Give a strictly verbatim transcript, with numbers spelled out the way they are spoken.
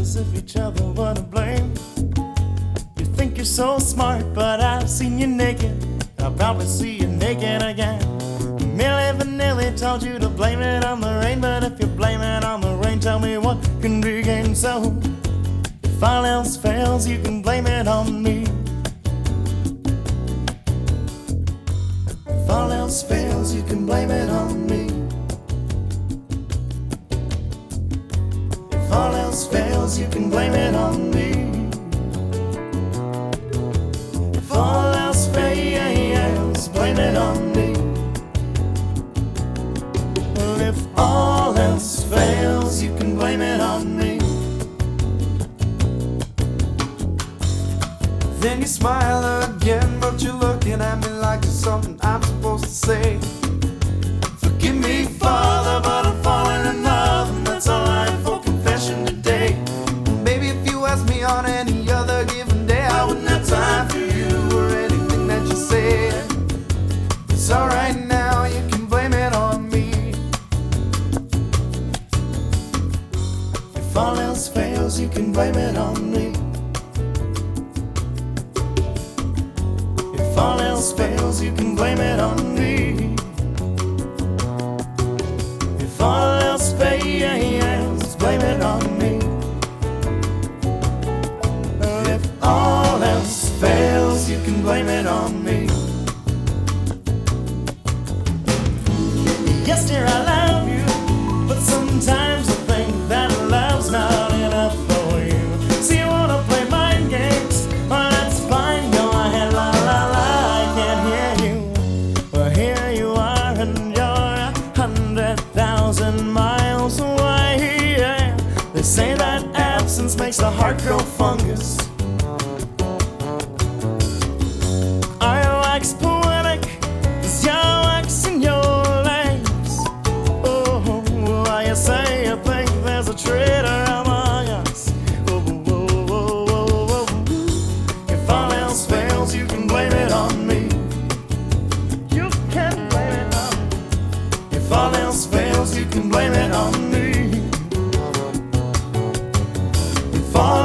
as if each other were to blame. You think you're so smart, but I've seen you naked. I'll probably see you naked again. Milli Vanilli told you to blame it on the rain, but if you blame it on the rain, tell me what can be gained. So if all else fails, you can blame it on me. If all else fails, you can blame it on me. If all else fails, you can blame it on me. If all else fails, blame it on me. Well, if all else fails, you can blame it on me. Then you smile again, but you're looking at me like it's something I'm supposed to say. Forgive me, Father, but I'm falling in love, and that's all I have for confession today. Baby, if you asked me on any other given day, I wouldn't have time for you or anything that you said. It's alright now, you can blame it on me. If all else fails, you can blame it on me. If all else fails, you can blame it on me. If all else fails, blame it on me. If all else fails, you can blame it on me. Yes, dear, I love you, but sometimes I think that love's not enough for you. So you wanna play mind games? Well, that's fine, go ahead, la la la. I can't hear you. Well, here you are, and you're a hundred thousand miles away. Yeah. They say that absence makes the heart grow fungus. I wax poetic, 'cause you're waxing your legs. Oh, why you say you think there's a traitor among us? Oh, oh, oh, oh, oh. If all else fails, you can blame it on me. You can blame it on me. If all else fails, you can blame it on me. If all